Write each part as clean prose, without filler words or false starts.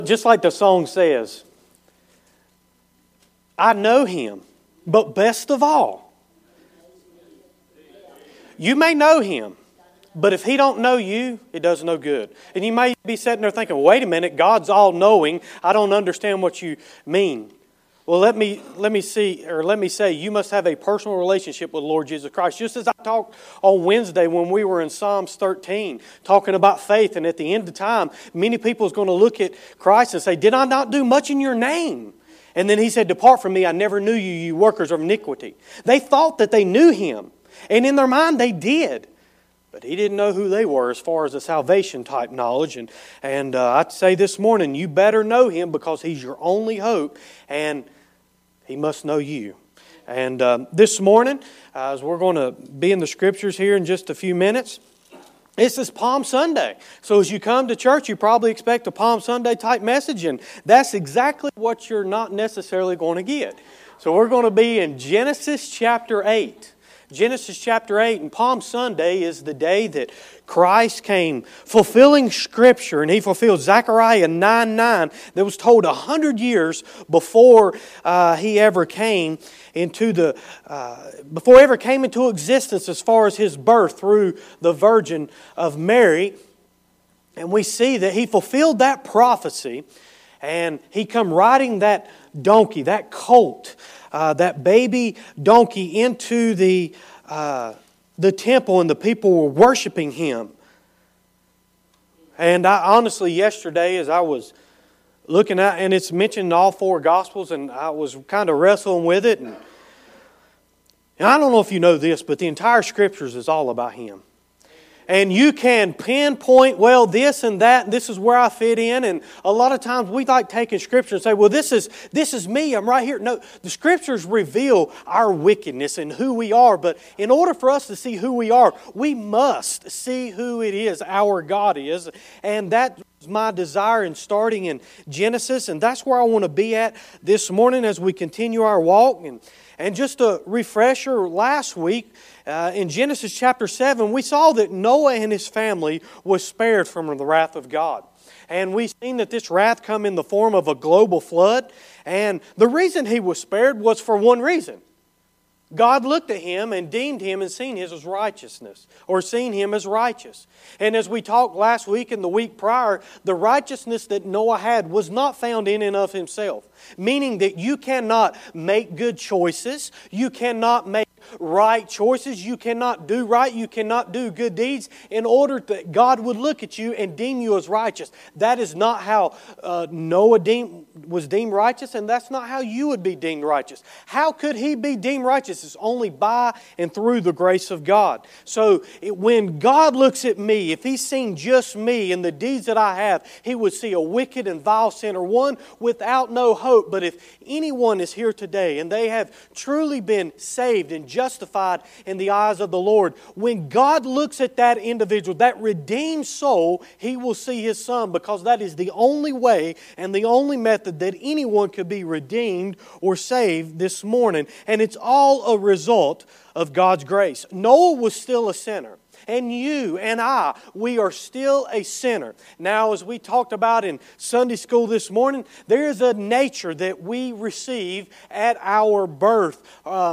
Just like the song says, I know Him, but best of all, you may know Him, but if He don't know you, it does no good. And you may be sitting there thinking, wait a minute, God's all-knowing. I don't understand what you mean. Well, let me say, you must have a personal relationship with the Lord Jesus Christ. Just as I talked on Wednesday when we were in Psalms 13, talking about faith, and at the end of time, many people is going to look at Christ and say, did I not do much in your name? And then He said, depart from me, I never knew you, you workers of iniquity. They thought that they knew Him, and in their mind they did. But He didn't know who they were as far as the salvation type knowledge. And I'd say this morning, you better know Him because He's your only hope, and He must know you. And this morning, as we're going to be in the Scriptures here in just a few minutes, this is Palm Sunday. So as you come to church, you probably expect a Palm Sunday type message, and that's exactly what you're not necessarily going to get. So we're going to be in Genesis chapter 8. Genesis chapter 8, and Palm Sunday is the day that Christ came fulfilling Scripture, and He fulfilled Zechariah 9:9 that was told 100 years before He ever came into before He ever came into existence as far as His birth through the Virgin of Mary. And we see that He fulfilled that prophecy, and He come riding that donkey, that colt, that baby donkey into the temple, and the people were worshiping Him. And I honestly, yesterday, as I was looking at, and it's mentioned in all four Gospels, and I was kind of wrestling with it. And I don't know if you know this, but the entire Scriptures is all about Him. And you can pinpoint, well, this and that, and this is where I fit in. And a lot of times we like taking Scripture and say, well, this is me, I'm right here. No, the Scriptures reveal our wickedness and who we are. But in order for us to see who we are, we must see who it is our God is. And that is my desire in starting in Genesis. And that's where I want to be at this morning as we continue our walk. And just a refresher, last week in Genesis chapter 7, we saw that Noah and his family was spared from the wrath of God. And we've seen that this wrath come in the form of a global flood. And the reason he was spared was for one reason. God looked at him and deemed him and seen his as righteousness, or seen him as righteous. And as we talked last week and the week prior, the righteousness that Noah had was not found in and of himself. Meaning that you cannot make good choices, you cannot make right choices, you cannot do right, you cannot do good deeds in order that God would look at you and deem you as righteous. That is not how Noah was deemed righteous, and that's not how you would be deemed righteous. How could he be deemed righteous? It's only by and through the grace of God. So when God looks at me, if He's seen just me and the deeds that I have, He would see a wicked and vile sinner, one without no hope. But if anyone is here today and they have truly been saved and justified in the eyes of the Lord, when God looks at that individual, that redeemed soul, He will see His Son, because that is the only way and the only method that anyone could be redeemed or saved this morning. And it's all a result of God's grace. Noah was still a sinner. And you and I, we are still a sinner. Now, as we talked about in Sunday school this morning, there is a nature that we receive at our birth.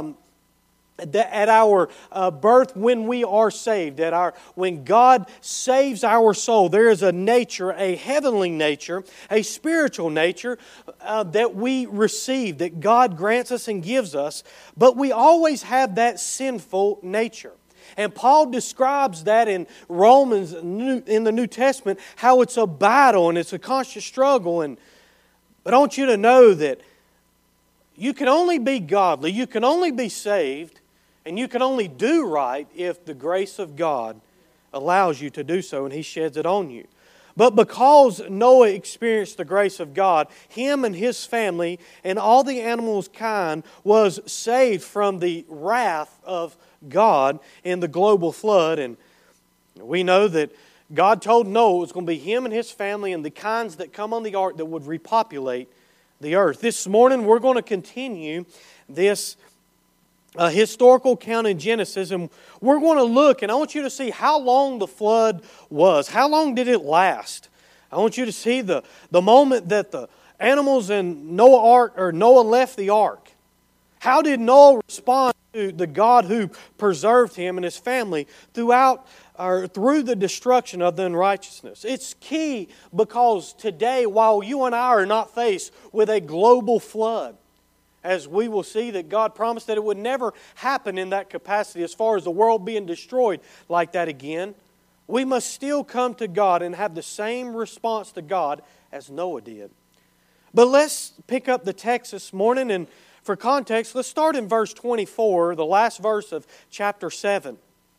At our birth, when we are saved, when God saves our soul, there is a nature, a heavenly nature, a spiritual nature that we receive, that God grants us and gives us. But we always have that sinful nature. And Paul describes that in Romans, in the New Testament, how it's a battle and it's a constant struggle. But I want you to know that you can only be godly, you can only be saved, and you can only do right if the grace of God allows you to do so and He sheds it on you. But because Noah experienced the grace of God, him and his family and all the animals' kind was saved from the wrath of God in the global flood. And we know that God told Noah it was going to be him and his family and the kinds that come on the ark that would repopulate the earth. This morning we're going to continue this historical account in Genesis, and we're going to look, and I want you to see how long the flood was. How long did it last? I want you to see the moment that the animals in Noah left the ark. How did Noah respond to the God who preserved him and his family through the destruction of the unrighteousness? It's key because today, while you and I are not faced with a global flood, as we will see that God promised that it would never happen in that capacity as far as the world being destroyed like that again, we must still come to God and have the same response to God as Noah did. But let's pick up the text this morning, and for context, let's start in verse 24, the last verse of chapter 7.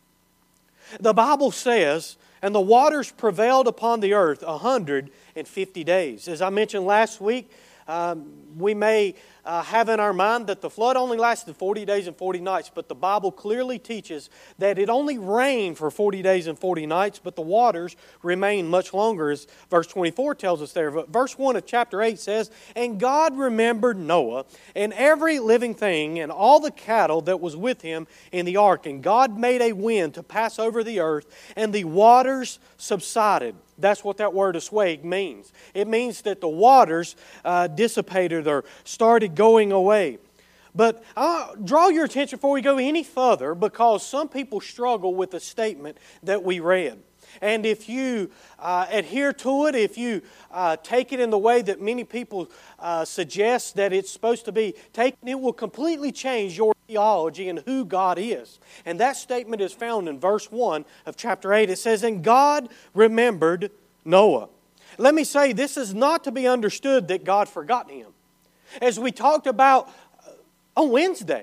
The Bible says, "And the waters prevailed upon the earth 150 days." As I mentioned last week, we may have in our mind that the flood only lasted 40 days and 40 nights, but the Bible clearly teaches that it only rained for 40 days and 40 nights, but the waters remained much longer, as verse 24 tells us there. But verse 1 of chapter 8 says, "And God remembered Noah and every living thing and all the cattle that was with him in the ark. And God made a wind to pass over the earth, and the waters subsided." That's what that word assuage means. It means that the waters dissipated or started going away. But I'll draw your attention before we go any further, because some people struggle with the statement that we read. And if you adhere to it, if you take it in the way that many people suggest that it's supposed to be taken, it will completely change your theology and who God is. And that statement is found in verse 1 of chapter 8. It says, "And God remembered Noah." Let me say, this is not to be understood that God forgot him. As we talked about on Wednesday,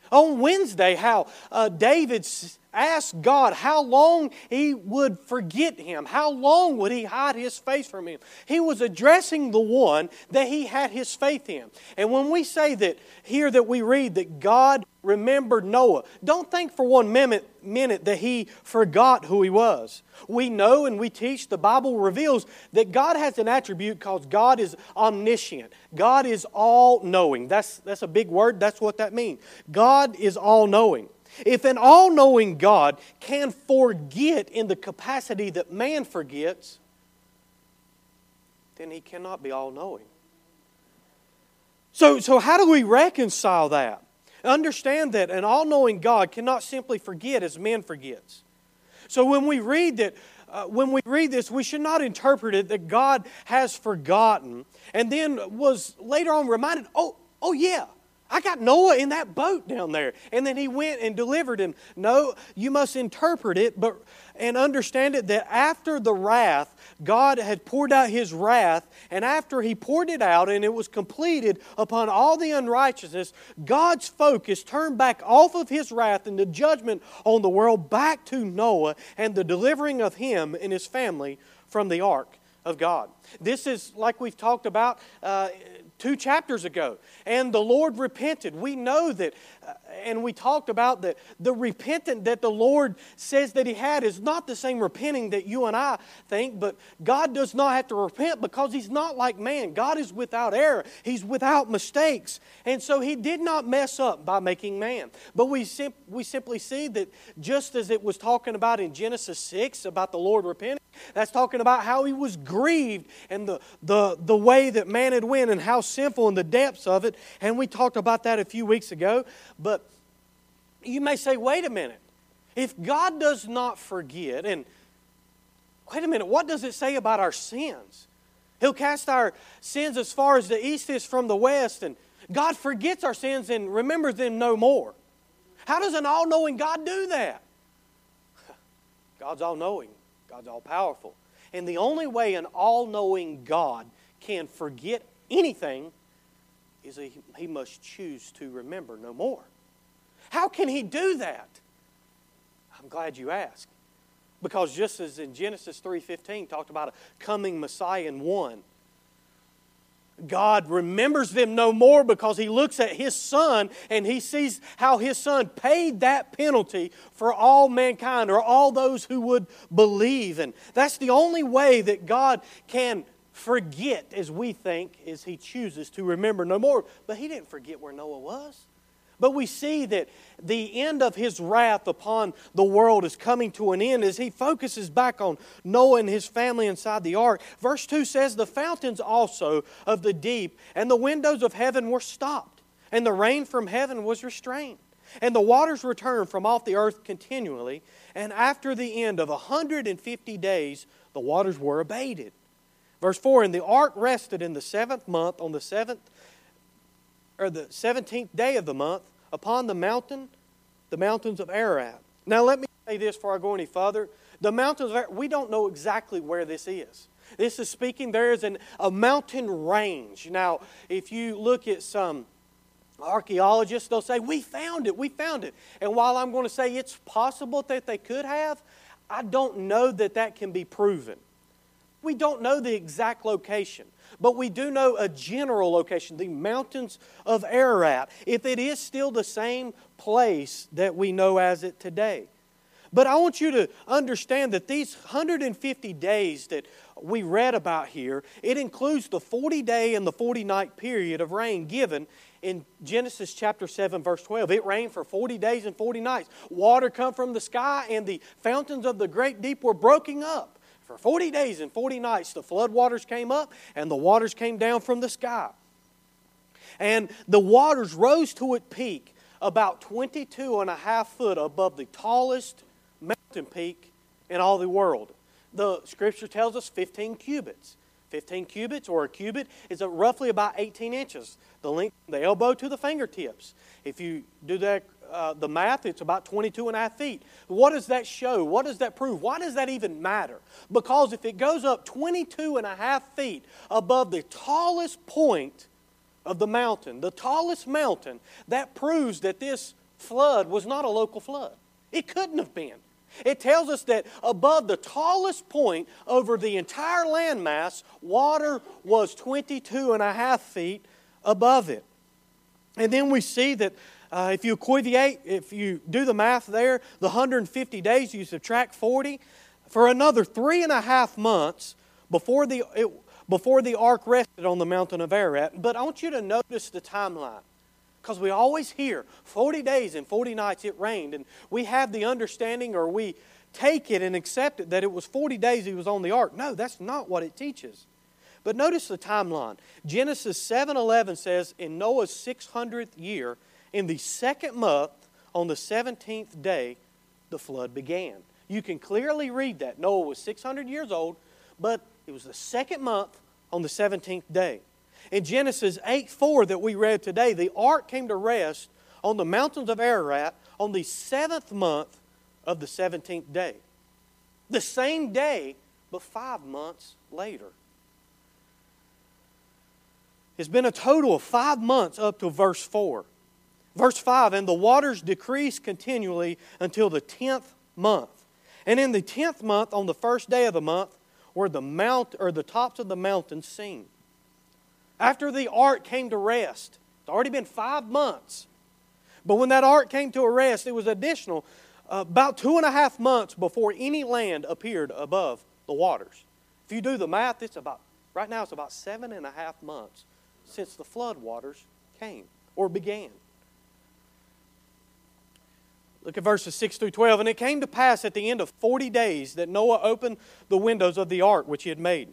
how David asked God how long He would forget him. How long would He hide His face from him? He was addressing the one that he had his faith in. And when we say that here that we read that God remembered Noah, don't think for one minute that He forgot who he was. We know and we teach, the Bible reveals that God has an attribute called God is omniscient. God is all-knowing. That's a big word. That's what that means. God is all-knowing. If an all-knowing God can forget in the capacity that man forgets, then He cannot be all-knowing. So how do we reconcile that? Understand that an all-knowing God cannot simply forget as man forgets. So when we read this, we should not interpret it that God has forgotten and then was later on reminded, oh yeah, I got Noah in that boat down there. And then He went and delivered him. No, you must interpret it and understand it that after the wrath, God had poured out His wrath, and after He poured it out and it was completed upon all the unrighteousness, God's focus turned back off of His wrath and the judgment on the world back to Noah and the delivering of him and his family from the ark of God. This is like we've talked about 2 chapters ago. And the Lord repented. We know that, and we talked about that the repentant that the Lord says that He had is not the same repenting that you and I think, but God does not have to repent because He's not like man. God is without error. He's without mistakes. And so He did not mess up by making man. But we simply see that just as it was talking about in Genesis 6 about the Lord repenting, that's talking about how He was grieved and the way that man had went and how sinful in the depths of it. And we talked about that a few weeks ago. But you may say, wait a minute. If God does not forget, and wait a minute, what does it say about our sins? He'll cast our sins as far as the east is from the west, and God forgets our sins and remembers them no more. How does an all-knowing God do that? God's all-knowing. God's all-powerful. And the only way an all-knowing God can forget anything is He must choose to remember no more. How can He do that? I'm glad you asked. Because just as in Genesis 3:15 talked about a coming Messiah in one, God remembers them no more because He looks at His Son and He sees how His Son paid that penalty for all mankind or all those who would believe. And that's the only way that God can forget, as we think, is He chooses to remember no more. But He didn't forget where Noah was. But we see that the end of His wrath upon the world is coming to an end as He focuses back on Noah and his family inside the ark. Verse 2 says, "The fountains also of the deep and the windows of heaven were stopped, and the rain from heaven was restrained. And the waters returned from off the earth continually, and after the end of 150 days, the waters were abated." Verse 4, "And the ark rested in the 7th month on the 17th day of the month upon the mountains of Ararat." Now let me say this before I go any further. The mountains of Ararat, we don't know exactly where this is. This is speaking, there is a mountain range. Now, if you look at some archaeologists, they'll say, we found it. And while I'm going to say it's possible that they could have, I don't know that that can be proven. We don't know the exact location, but we do know a general location, the mountains of Ararat, if it is still the same place that we know as it today. But I want you to understand that these 150 days that we read about here, it includes the 40-day and the 40-night period of rain given in Genesis chapter 7, verse 12. It rained for 40 days and 40 nights. Water come from the sky, and the fountains of the great deep were broken up. For 40 days and 40 nights, the flood waters came up, and the waters came down from the sky. And the waters rose to its peak about 22.5 feet above the tallest mountain peak in all the world. The Scripture tells us 15 cubits. 15 cubits, or a cubit, is roughly about 18 inches. The length from the elbow to the fingertips. If you do that, the math, it's about 22.5 feet. What does that show? What does that prove? Why does that even matter? Because if it goes up 22.5 feet above the tallest point of the mountain, the tallest mountain, that proves that this flood was not a local flood. It couldn't have been. It tells us that above the tallest point over the entire landmass, water was 22.5 feet above it. And then we see that if you do the math there, the 150 days, you subtract 40, for another 3.5 months before the ark rested on the mountain of Ararat. But I want you to notice the timeline. Because we always hear 40 days and 40 nights it rained. And we have the understanding, or we take it and accept it, that it was 40 days he was on the ark. No, that's not what it teaches. But notice the timeline. Genesis 7:11 says, "In Noah's 600th year, in the 2nd month, on the 17th day, the flood began." You can clearly read that. Noah was 600 years old, but it was the 2nd month on the 17th day. In Genesis 8:4 that we read today, the ark came to rest on the mountains of Ararat on the 7th month of the 17th day. The same day, but 5 months later. It's been a total of 5 months up to verse 4. Verse 5, "And the waters decreased continually until the 10th month. And in the 10th month, on the 1st day of the month, were the tops of the mountains seen." After the ark came to rest, it's already been 5 months. But when that ark came to a rest, it was additional about 2.5 months before any land appeared above the waters. If you do the math, right now it's about 7.5 months since the flood waters came or began. Look at verses 6 through 12. "And it came to pass at the end of 40 days that Noah opened the windows of the ark which he had made."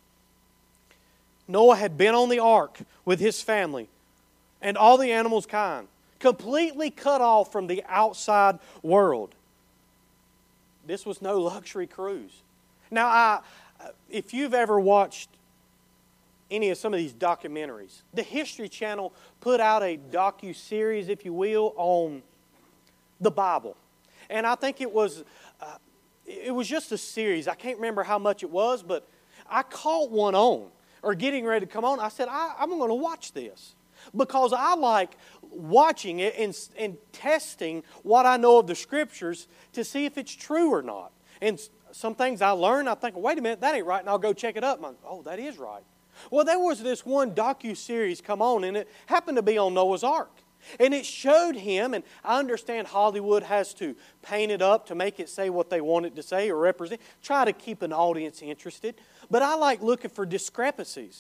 Noah had been on the ark with his family and all the animals' kind, completely cut off from the outside world. This was no luxury cruise. Now, if you've ever watched any of some of these documentaries, the History Channel put out a docu-series, if you will, on the Bible. And I think it was just a series. I can't remember how much it was, but I caught one on, or getting ready to come on. I said, I'm going to watch this. Because I like watching it and testing what I know of the Scriptures to see if it's true or not. And some things I learn, I think, wait a minute, that ain't right, and I'll go check it up. And oh, that is right. Well, there was this one docu-series come on, and it happened to be on Noah's Ark. And it showed him, and I understand Hollywood has to paint it up to make it say what they want it to say or represent, try to keep an audience interested. But I like looking for discrepancies.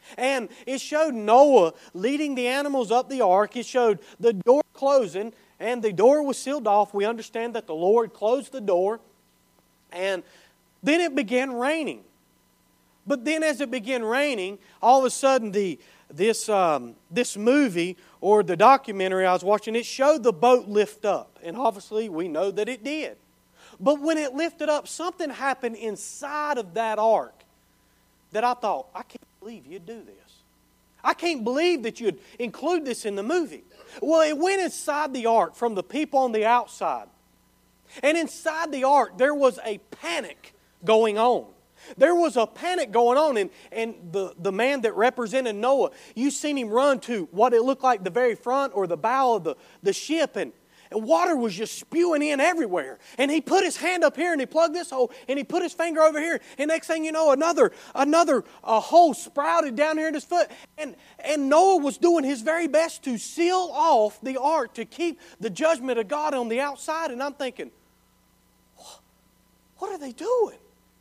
And it showed Noah leading the animals up the ark. It showed the door closing, and the door was sealed off. We understand that the Lord closed the door, and then it began raining. But then as it began raining, all of a sudden this movie or the documentary I was watching, it showed the boat lift up. And obviously we know that it did. But when it lifted up, something happened inside of that ark that I thought, I can't believe you'd do this. I can't believe that you'd include this in the movie. Well, it went inside the ark from the people on the outside. And inside the ark, there was a panic going on. There was a panic going on, and the man that represented Noah, you seen him run to what it looked like the very front or the bow of the ship, and water was just spewing in everywhere. And he put his hand up here and he plugged this hole and he put his finger over here. And next thing you know, another hole sprouted down here in his foot. And Noah was doing his very best to seal off the ark to keep the judgment of God on the outside. And I'm thinking, what are they doing?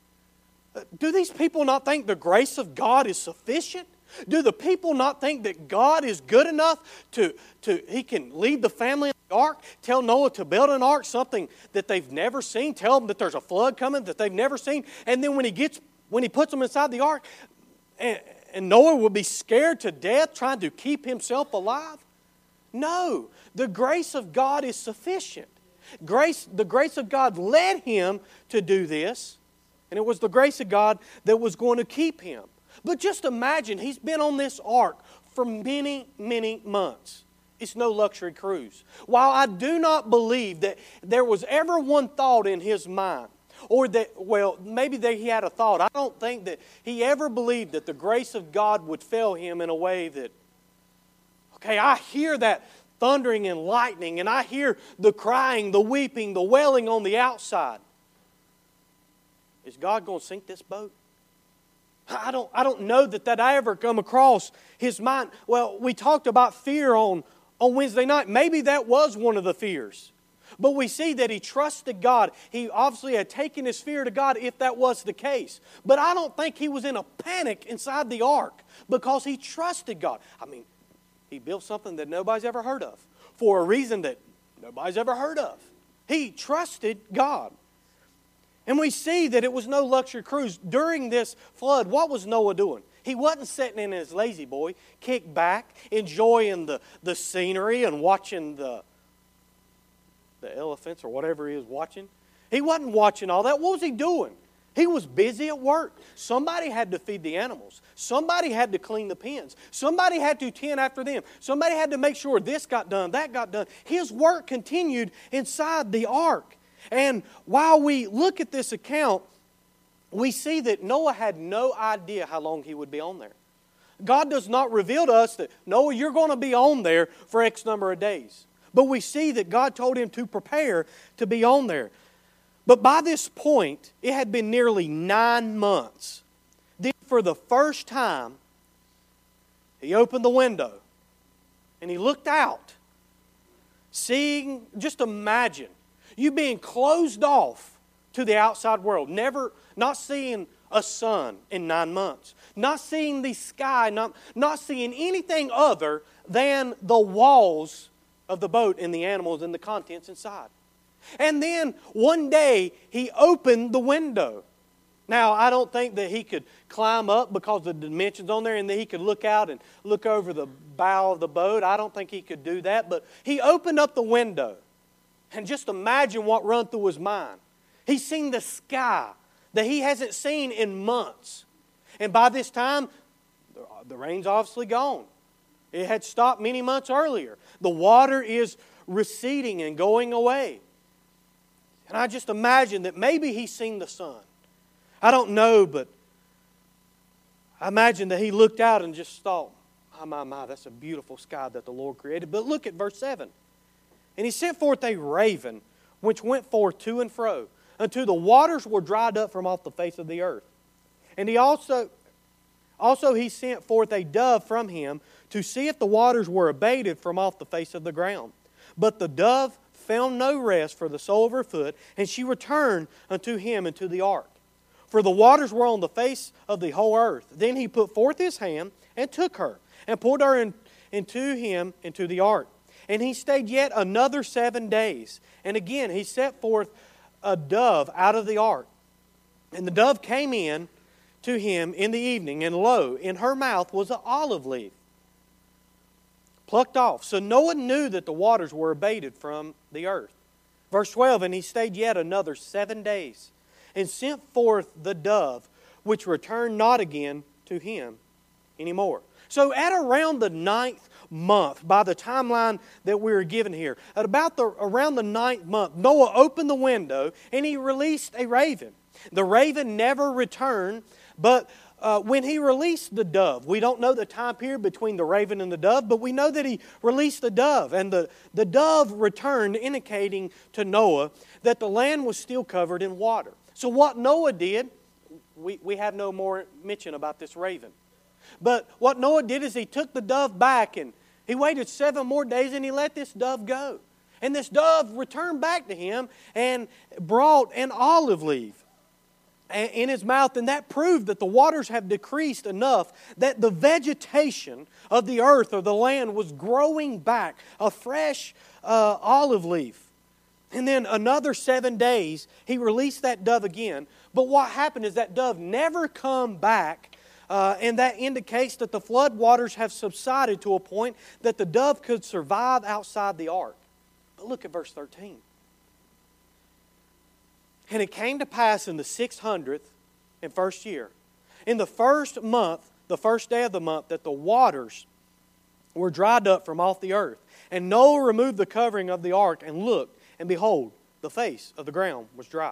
Do these people not think the grace of God is sufficient? Do the people not think that God is good enough to He can lead the family in the ark, tell Noah to build an ark, something that they've never seen, tell them that there's a flood coming that they've never seen, and then when he puts them inside the ark, and Noah will be scared to death trying to keep himself alive? No, the grace of God is sufficient. The grace of God led him to do this, and it was the grace of God that was going to keep him. But just imagine, he's been on this ark for many, many months. It's no luxury cruise. While I do not believe that there was ever one thought in his mind, or that, well, maybe that he had a thought. I don't think that he ever believed that the grace of God would fail him in a way that, okay, I hear that thundering and lightning, and I hear the crying, the weeping, the wailing on the outside. Is God going to sink this boat? I don't know that I ever come across his mind. Well, we talked about fear on Wednesday night. Maybe that was one of the fears. But we see that he trusted God. He obviously had taken his fear to God if that was the case. But I don't think he was in a panic inside the ark because he trusted God. I mean, he built something that nobody's ever heard of for a reason that nobody's ever heard of. He trusted God. And we see that it was no luxury cruise. During this flood, what was Noah doing? He wasn't sitting in his lazy boy, kicked back, enjoying the scenery and watching the elephants or whatever he was watching. He wasn't watching all that. What was he doing? He was busy at work. Somebody had to feed the animals. Somebody had to clean the pens. Somebody had to tend after them. Somebody had to make sure this got done, that got done. His work continued inside the ark. And while we look at this account, we see that Noah had no idea how long he would be on there. God does not reveal to us that, Noah, you're going to be on there for X number of days. But we see that God told him to prepare to be on there. But by this point, it had been nearly 9 months. Then for the first time, he opened the window and he looked out, seeing, just imagine, you being closed off to the outside world, not seeing a sun in 9 months, not seeing the sky, not seeing anything other than the walls of the boat and the animals and the contents inside. And then one day he opened the window. Now, I don't think that he could climb up because of the dimensions on there and that he could look out and look over the bow of the boat. I don't think he could do that, but he opened up the window. And just imagine what run through his mind. He's seen the sky that he hasn't seen in months. And by this time, the rain's obviously gone. It had stopped many months earlier. The water is receding and going away. And I just imagine that maybe he's seen the sun. I don't know, but I imagine that he looked out and just thought, my, that's a beautiful sky that the Lord created. But look at verse 7. And he sent forth a raven, which went forth to and fro, until the waters were dried up from off the face of the earth. And he also he sent forth a dove from him to see if the waters were abated from off the face of the ground. But the dove found no rest for the sole of her foot, and she returned unto him into the ark. For the waters were on the face of the whole earth. Then he put forth his hand and took her, and pulled her into the ark. And he stayed yet another 7 days. And again he set forth a dove out of the ark. And the dove came in to him in the evening, and lo, in her mouth was an olive leaf, plucked off. So Noah knew that the waters were abated from the earth. Verse 12, and he stayed yet another 7 days, and sent forth the dove, which returned not again to him anymore. So at around the 9th month, by the timeline that we were given here, at around the 9th month, Noah opened the window and he released a raven. The raven never returned, but when he released the dove, we don't know the time period between the raven and the dove, but we know that he released the dove. And the dove returned, indicating to Noah that the land was still covered in water. So what Noah did, we have no more mention about this raven. But what Noah did is he took the dove back and he waited 7 more days and he let this dove go. And this dove returned back to him and brought an olive leaf in his mouth, and that proved that the waters have decreased enough that the vegetation of the earth or the land was growing back, a fresh olive leaf. And then another 7 days, he released that dove again. But what happened is that dove never come back, and that indicates that the flood waters have subsided to a point that the dove could survive outside the ark. But look at verse 13. And it came to pass in the 600th and first year, in the first month, the first day of the month, that the waters were dried up from off the earth. And Noah removed the covering of the ark and looked, and behold, the face of the ground was dry.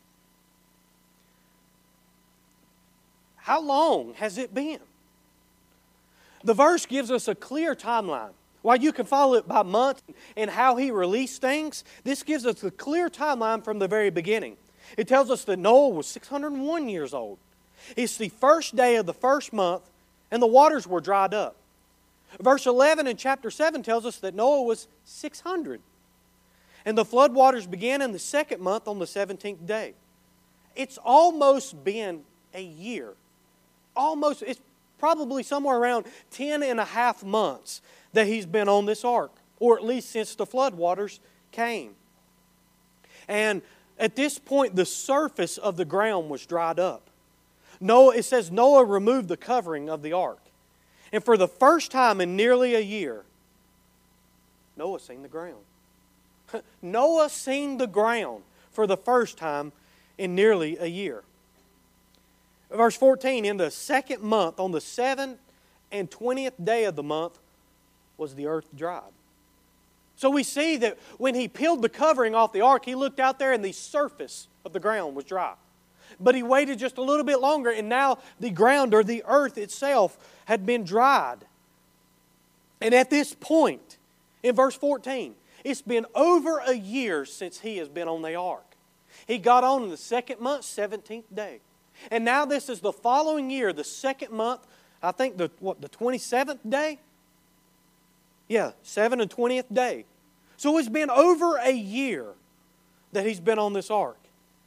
How long has it been? The verse gives us a clear timeline. While you can follow it by months and how he released things, this gives us a clear timeline from the very beginning. It tells us that Noah was 601 years old. It's the first day of the first month, and the waters were dried up. Verse 11 in chapter 7 tells us that Noah was 600. And the flood waters began in the second month on the 17th day. It's almost been a year. It's probably somewhere around 10 and a half months that he's been on this ark, or at least since the flood waters came. And at this point, the surface of the ground was dried up. It says Noah removed the covering of the ark. And for the first time in nearly a year, Noah seen the ground. Noah seen the ground for the first time in nearly a year. Verse 14, in the second month, on the 7th and 20th day of the month, was the earth dried. So we see that when he peeled the covering off the ark, he looked out there and the surface of the ground was dry. But he waited just a little bit longer, and now the ground or the earth itself had been dried. And at this point, in verse 14, it's been over a year since he has been on the ark. He got on in the second month, 17th day. And now this is the following year, the second month, I think the 27th day? Yeah, 7th and 20th day. So it's been over a year that he's been on this ark.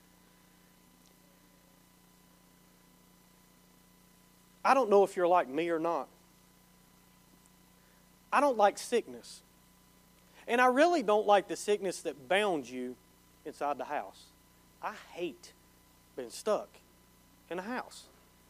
I don't know if you're like me or not. I don't like sickness. And I really don't like the sickness that bounds you inside the house. I hate being stuck in a house.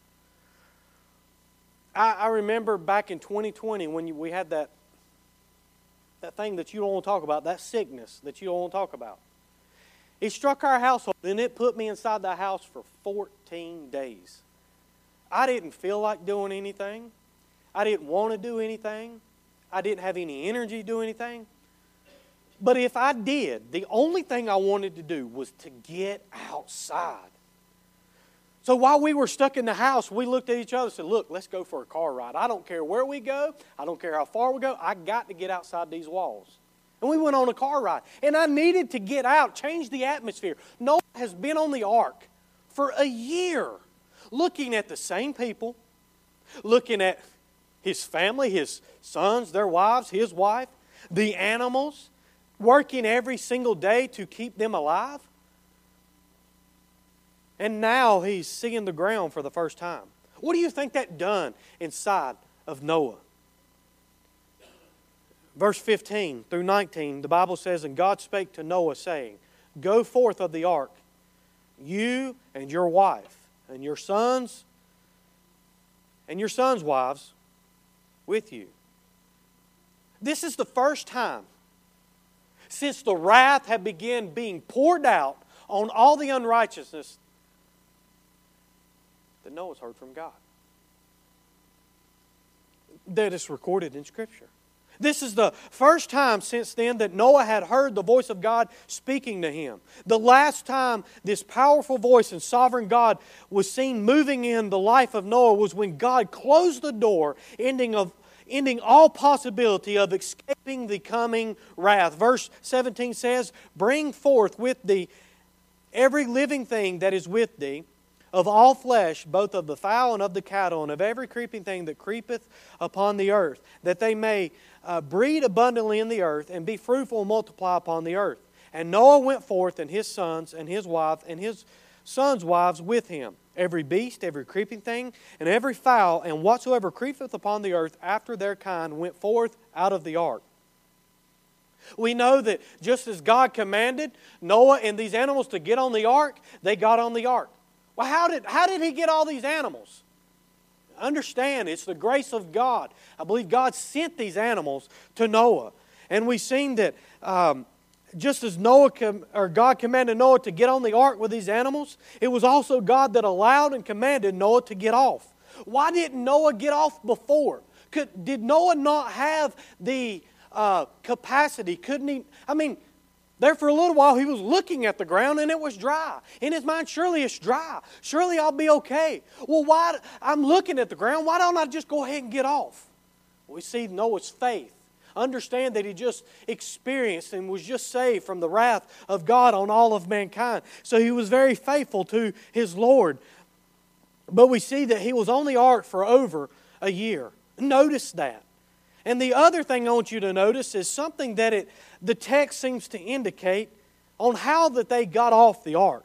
I remember back in 2020 when we had that thing that you don't want to talk about, that sickness that you don't want to talk about. It struck our household, and it put me inside the house for 14 days. I didn't feel like doing anything. I didn't want to do anything. I didn't have any energy to do anything. But if I did, the only thing I wanted to do was to get outside. So while we were stuck in the house, we looked at each other and said, look, let's go for a car ride. I don't care where we go. I don't care how far we go. I got to get outside these walls. And we went on a car ride. And I needed to get out, change the atmosphere. Noah has been on the ark for a year, looking at the same people, looking at his family, his sons, their wives, his wife, the animals, working every single day to keep them alive. And now he's seeing the ground for the first time. What do you think that done inside of Noah. Verse 15 through 19, the Bible says, "And God spake to Noah, saying, Go forth of the ark, you and your wife, and your sons wives with you." This is the first time since the wrath had begun being poured out on all the unrighteousness that Noah's heard from God. That is recorded in Scripture. This is the first time since then that Noah had heard the voice of God speaking to him. The last time this powerful voice and sovereign God was seen moving in the life of Noah was when God closed the door, ending all possibility of escaping the coming wrath. Verse 17 says, "Bring forth with thee every living thing that is with thee, of all flesh, both of the fowl and of the cattle, and of every creeping thing that creepeth upon the earth, that they may breed abundantly in the earth, and be fruitful and multiply upon the earth. And Noah went forth, and his sons, and his wife, and his sons' wives with him. Every beast, every creeping thing, and every fowl, and whatsoever creepeth upon the earth after their kind, went forth out of the ark." We know that just as God commanded Noah and these animals to get on the ark, they got on the ark. Well, how did he get all these animals? Understand, it's the grace of God. I believe God sent these animals to Noah. And we've seen that just as God commanded Noah to get on the ark with these animals, it was also God that allowed and commanded Noah to get off. Why didn't Noah get off before? Did Noah not have the capacity? Couldn't he? There for a little while he was looking at the ground and it was dry. In his mind, surely it's dry. Surely I'll be okay. Well, I'm looking at the ground. Why don't I just go ahead and get off? We see Noah's faith. Understand that he just experienced and was just saved from the wrath of God on all of mankind. So he was very faithful to his Lord. But we see that he was on the ark for over a year. Notice that. And the other thing I want you to notice is something that the text seems to indicate on how that they got off the ark.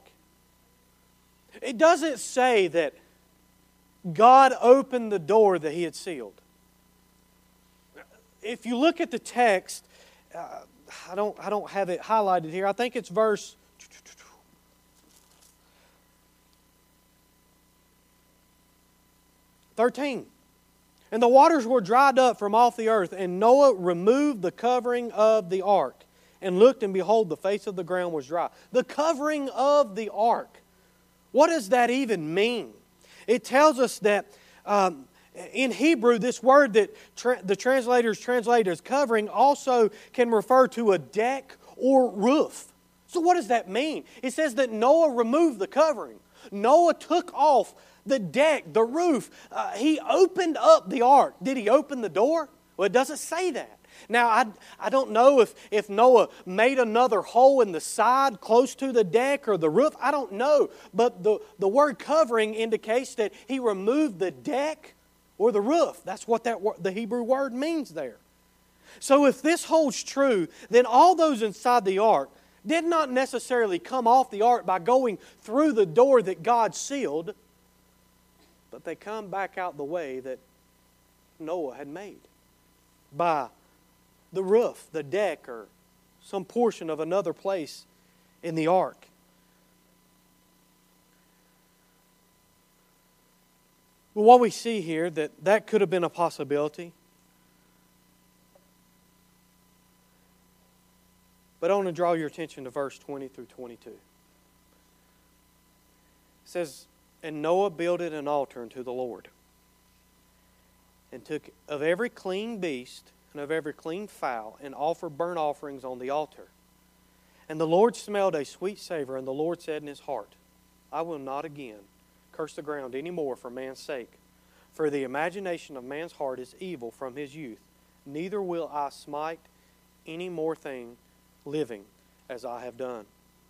It doesn't say that God opened the door that He had sealed. If you look at the text, I don't have it highlighted here. I think it's verse 13. "And the waters were dried up from off the earth, and Noah removed the covering of the ark, and looked, and behold, the face of the ground was dry." The covering of the ark. What does that even mean? It tells us that in Hebrew, this word that the translators translate as covering also can refer to a deck or roof. So what does that mean? It says that Noah removed the covering. Noah took off the deck, the roof. He opened up the ark. Did he open the door? Well, it doesn't say that. Now, I don't know if Noah made another hole in the side close to the deck or the roof. I don't know. But the word covering indicates that he removed the deck or the roof. That's what the Hebrew word means there. So if this holds true, then all those inside the ark did not necessarily come off the ark by going through the door that God sealed, but they come back out the way that Noah had made, by the roof, the deck, or some portion of another place in the ark. But what we see here, that could have been a possibility. But I want to draw your attention to verse 20 through 22. It says, "And Noah builded an altar unto the Lord, and took of every clean beast and of every clean fowl, and offered burnt offerings on the altar. And the Lord smelled a sweet savor, and the Lord said in His heart, I will not again curse the ground any more for man's sake. For the imagination of man's heart is evil from his youth. Neither will I smite any more thing living as I have done."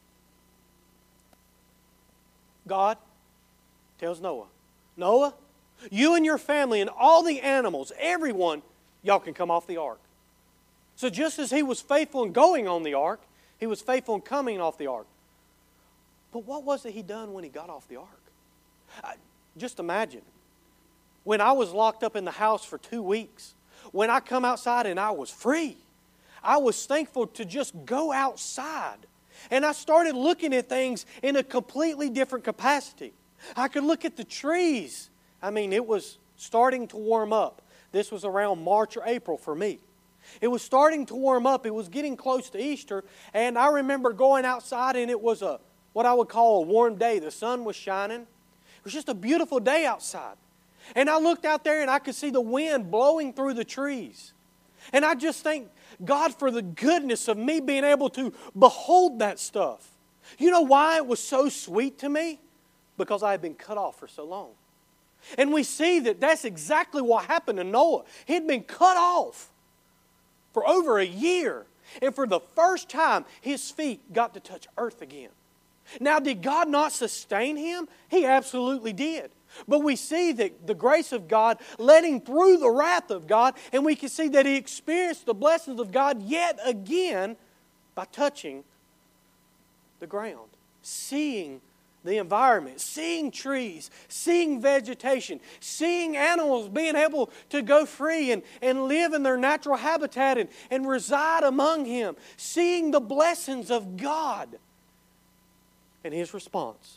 God tells Noah, "Noah, you and your family and all the animals, everyone, y'all can come off the ark." So just as he was faithful in going on the ark, he was faithful in coming off the ark. But what was it he done when he got off the ark? Just imagine. when I was locked up in the house for 2 weeks, when I come outside and I was free. I was thankful to just go outside. And I started looking at things in a completely different capacity. I could look at the trees. I mean, it was starting to warm up. This was around March or April for me. It was starting to warm up. It was getting close to Easter. And I remember going outside, and it was what I would call a warm day. The sun was shining. It was just a beautiful day outside. And I looked out there, and I could see the wind blowing through the trees. And I just thank God for the goodness of me being able to behold that stuff. You know why it was so sweet to me? Because I had been cut off for so long. And we see that that's exactly what happened to Noah. He had been cut off for over a year. And for the first time, his feet got to touch earth again. Now, did God not sustain him? He absolutely did. But we see that the grace of God led him through the wrath of God, and we can see that he experienced the blessings of God yet again by touching the ground, seeing the environment, seeing trees, seeing vegetation, seeing animals being able to go free and live in their natural habitat and reside among him, seeing the blessings of God. And his response.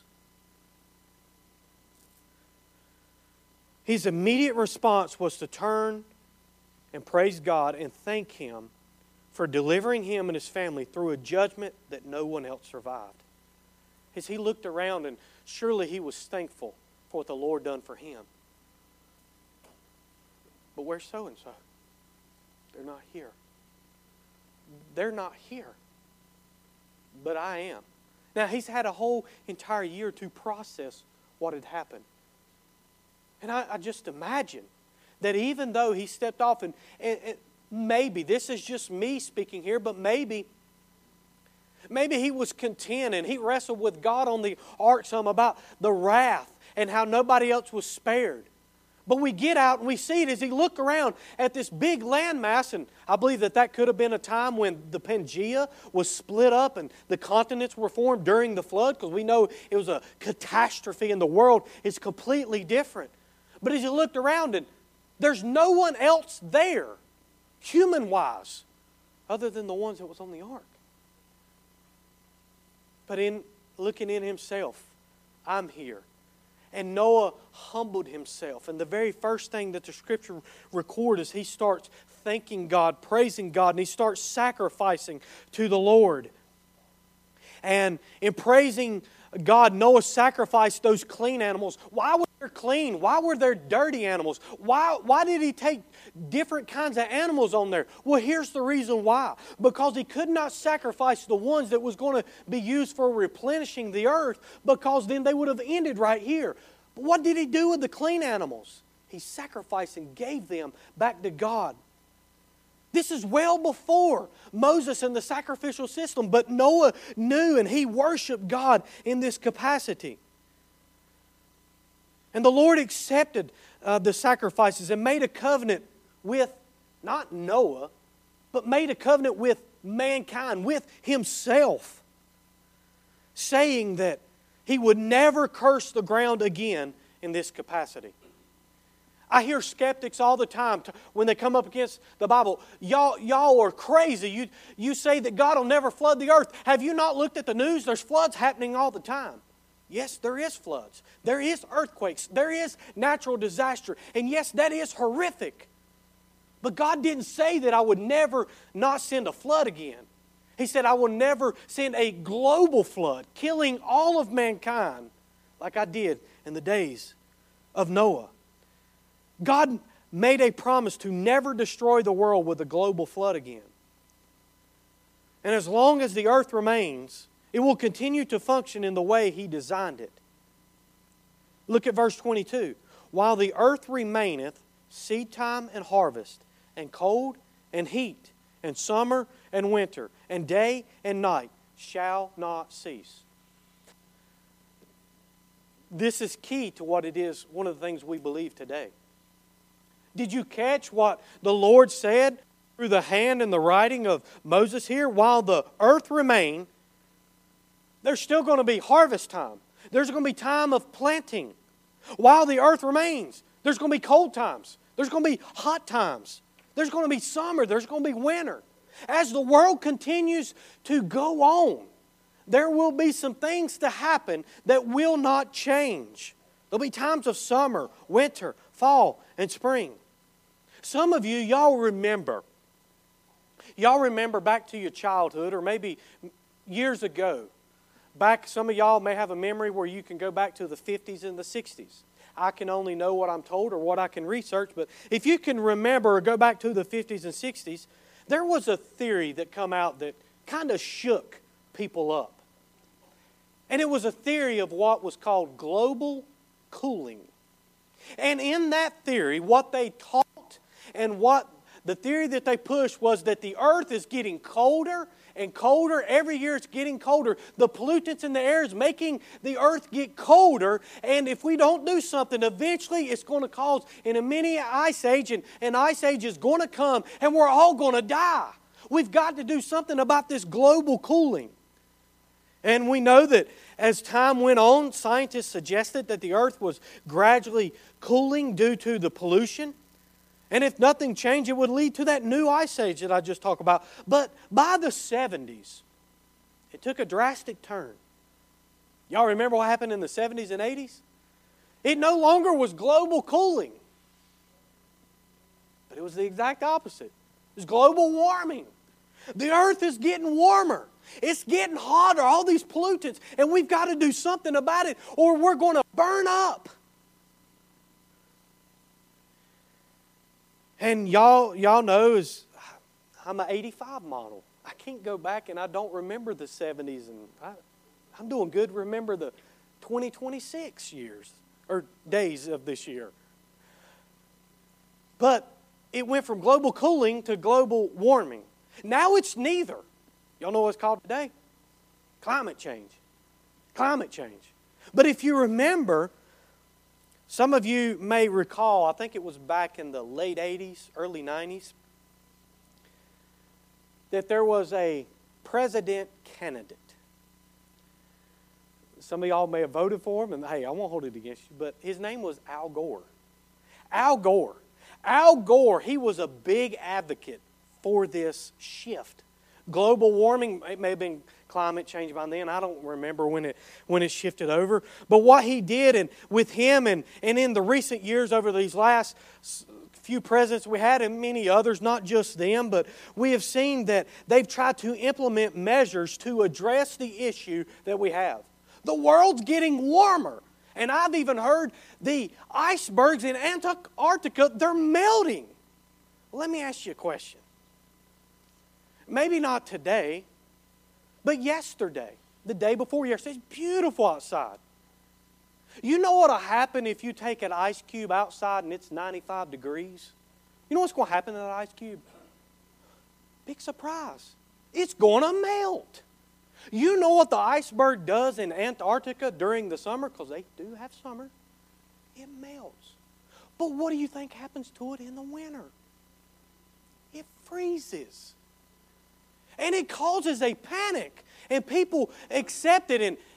His immediate response was to turn and praise God and thank Him for delivering him and his family through a judgment that no one else survived. As he looked around, and surely he was thankful for what the Lord done for him. But where's so-and-so? They're not here. They're not here. But I am. Now, he's had a whole entire year to process what had happened. And I just imagine that even though he stepped off, and maybe, this is just me speaking here, but maybe he was content and he wrestled with God on the ark some about the wrath and how nobody else was spared. But we get out and we see it as he looked around at this big landmass, and I believe that could have been a time when the Pangea was split up and the continents were formed during the flood, because we know it was a catastrophe and the world is completely different. But as he looked around, and there's no one else there, human-wise, other than the ones that was on the ark. But in looking in himself, I'm here. And Noah humbled himself. And the very first thing that the Scripture records is he starts thanking God, praising God, and he starts sacrificing to the Lord. And in praising God, Noah sacrificed those clean animals. Why were they clean? Why were there dirty animals? Why did he take different kinds of animals on there? Well, here's the reason why. Because he could not sacrifice the ones that was going to be used for replenishing the earth, because then they would have ended right here. But what did he do with the clean animals? He sacrificed and gave them back to God. This is well before Moses and the sacrificial system, but Noah knew and he worshiped God in this capacity. And the Lord accepted the sacrifices and made a covenant with, not Noah, but made a covenant with mankind, with Himself, saying that He would never curse the ground again in this capacity. I hear skeptics all the time when they come up against the Bible. Y'all are crazy. You say that God will never flood the earth. Have you not looked at the news? There's floods happening all the time. Yes, there is floods. There is earthquakes. There is natural disaster. And yes, that is horrific. But God didn't say that I would never not send a flood again. He said I will never send a global flood, killing all of mankind like I did in the days of Noah. God made a promise to never destroy the world with a global flood again. And as long as the earth remains, it will continue to function in the way He designed it. Look at verse 22. While the earth remaineth, seed time and harvest, and cold and heat, and summer and winter, and day and night shall not cease. This is key to what it is, one of the things we believe today. Did you catch what the Lord said through the hand and the writing of Moses here? While the earth remains, there's still going to be harvest time. There's going to be time of planting. While the earth remains, There's going to be cold times. There's going to be hot times. There's going to be summer. There's going to be winter. As the world continues to go on, there will be some things to happen that will not change. There'll be times of summer, winter, fall, and spring. Some of you, y'all remember back to your childhood, or maybe years ago. Some of y'all may have a memory where you can go back to the 50s and the 60s. I can only know what I'm told or what I can research, but if you can remember or go back to the 50s and 60s, there was a theory that come out that kind of shook people up. And it was a theory of what was called global cooling. And in that theory, what they taught and what the theory that they pushed was that the earth is getting colder and colder. Every year it's getting colder. The pollutants in the air is making the earth get colder. And if we don't do something, eventually it's going to cause a mini ice age. And an ice age is going to come and we're all going to die. We've got to do something about this global cooling. And we know that as time went on, scientists suggested that the earth was gradually cooling due to the pollution. And if nothing changed, it would lead to that new ice age that I just talked about. But by the 70s, it took a drastic turn. Y'all remember what happened in the 70s and 80s? It no longer was global cooling. But it was the exact opposite. It was global warming. The earth is getting warmer. It's getting hotter, all these pollutants, and we've got to do something about it or we're going to burn up. And y'all know I'm an 85 model. I can't go back and I don't remember the 70s, and I'm doing good to remember the 2026 years or days of this year. But it went from global cooling to global warming. Now it's neither. Y'all know what it's called today? Climate change. Climate change. But if you remember, some of you may recall, I think it was back in the late 80s, early 90s, that there was a president candidate. Some of y'all may have voted for him, and hey, I won't hold it against you, but his name was Al Gore. Al Gore. Al Gore, he was a big advocate for this shift. Global warming, it may have been climate change by then. I don't remember when it shifted over. But what he did, and with him and in the recent years over these last few presidents we had, and many others, not just them, but we have seen that they've tried to implement measures to address the issue that we have. The world's getting warmer. And I've even heard the icebergs in Antarctica, they're melting. Let me ask you a question. Maybe not today, but yesterday, the day before yesterday. It's beautiful outside. You know what will happen if you take an ice cube outside and it's 95 degrees? You know what's going to happen to that ice cube? Big surprise. It's going to melt. You know what the iceberg does in Antarctica during the summer? Because they do have summer. It melts. But what do you think happens to it in the winter? It freezes. And it causes a panic. And people accept it. And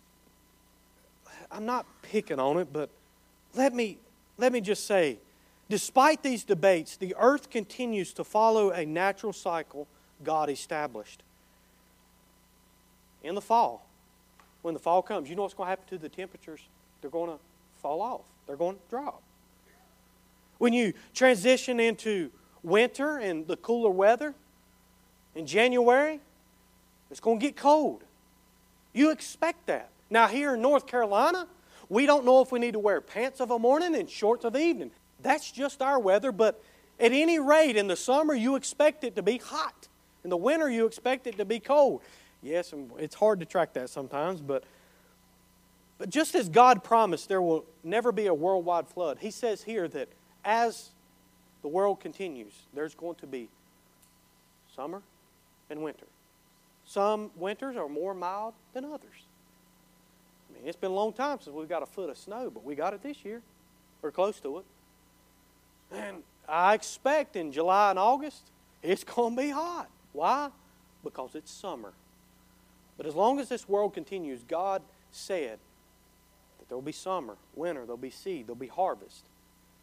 I'm not picking on it, but let me just say, despite these debates, the earth continues to follow a natural cycle God established. In the fall, when the fall comes, you know what's going to happen to the temperatures? They're going to fall off. They're going to drop. When you transition into winter and the cooler weather, in January, it's going to get cold. You expect that. Now here in North Carolina, we don't know if we need to wear pants of a morning and shorts of the evening. That's just our weather, but at any rate, in the summer, you expect it to be hot. In the winter, you expect it to be cold. Yes, it's hard to track that sometimes, but just as God promised there will never be a worldwide flood, He says here that as the world continues, there's going to be summer and winter. Some winters are more mild than others. I mean, it's been a long time since we've got a foot of snow, but we got it this year. We're close to it. And I expect in July and August, it's going to be hot. Why? Because it's summer. But as long as this world continues, God said that there will be summer, winter, there will be seed, there will be harvest.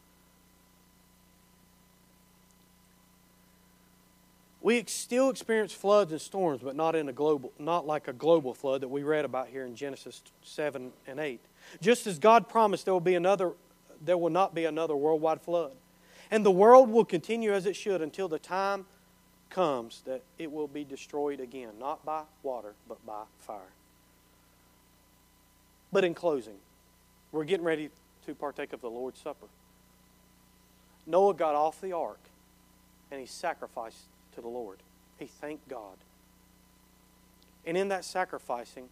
We still experience floods and storms, but not like a global flood that we read about here in Genesis 7 and 8. Just as God promised, there will not be another worldwide flood. And the world will continue as it should until the time comes that it will be destroyed again, not by water, but by fire. But in closing, we're getting ready to partake of the Lord's Supper. Noah got off the ark and he sacrificed to the Lord. He thanked God. And in that sacrificing,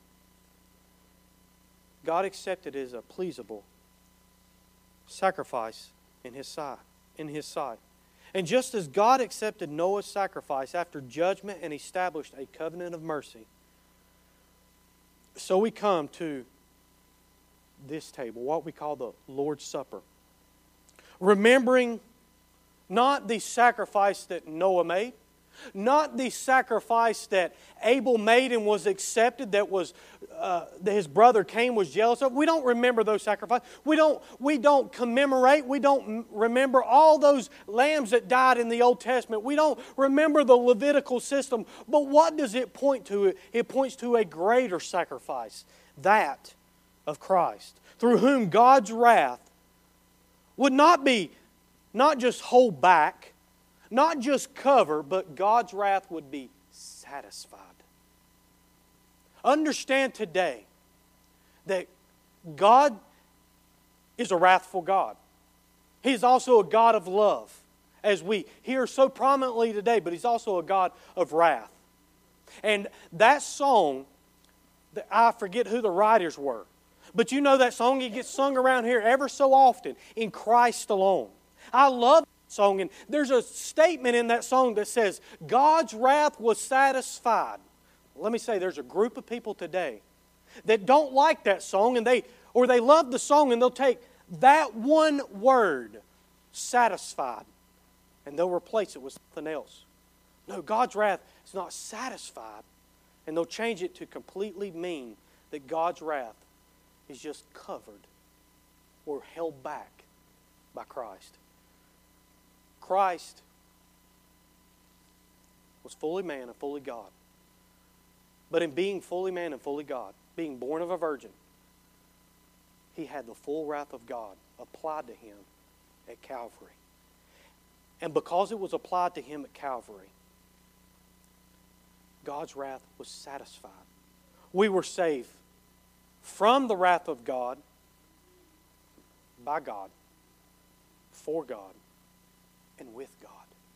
God accepted it as a pleasable sacrifice in His sight. And just as God accepted Noah's sacrifice after judgment and established a covenant of mercy, so we come to this table, what we call the Lord's Supper. Remembering not the sacrifice that Noah made, not the sacrifice that Abel made and was accepted, that his brother Cain was jealous of. We don't remember those sacrifices. We don't commemorate. We don't remember all those lambs that died in the Old Testament. We don't remember the Levitical system. But what does it point to? It points to a greater sacrifice, that of Christ, through whom God's wrath would not just hold back, not just cover, but God's wrath would be satisfied. Understand today that God is a wrathful God. He is also a God of love, as we hear so prominently today, but He's also a God of wrath. And that song, I forget who the writers were, but you know that song, it gets sung around here ever so often, In Christ Alone. I love that song, and there's a statement in that song that says, God's wrath was satisfied. Let me say, there's a group of people today that don't like that song, and they love the song, and they'll take that one word, satisfied, and they'll replace it with something else. No, God's wrath is not satisfied, and they'll change it to completely mean that God's wrath is just covered or held back by Christ. Christ was fully man and fully God. But in being fully man and fully God, being born of a virgin, He had the full wrath of God applied to Him at Calvary. And because it was applied to Him at Calvary, God's wrath was satisfied. We were saved from the wrath of God, by God, for God, and with God.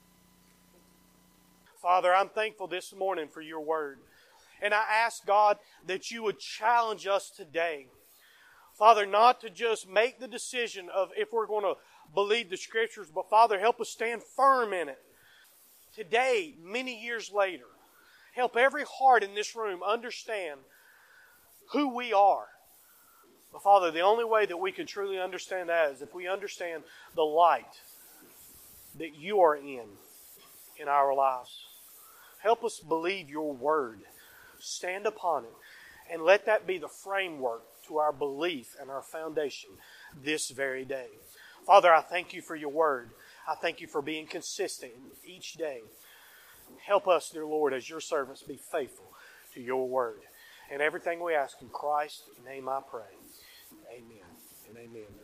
Father, I'm thankful this morning for Your Word. And I ask, God, that You would challenge us today. Father, not to just make the decision of if we're going to believe the Scriptures, but Father, help us stand firm in it. Today, many years later, help every heart in this room understand who we are. But Father, the only way that we can truly understand that is if we understand the light that You are in our lives. Help us believe Your Word. Stand upon it. And let that be the framework to our belief and our foundation this very day. Father, I thank You for Your Word. I thank You for being consistent each day. Help us, dear Lord, as Your servants, be faithful to Your Word. And everything we ask in Christ's name I pray. Amen and amen.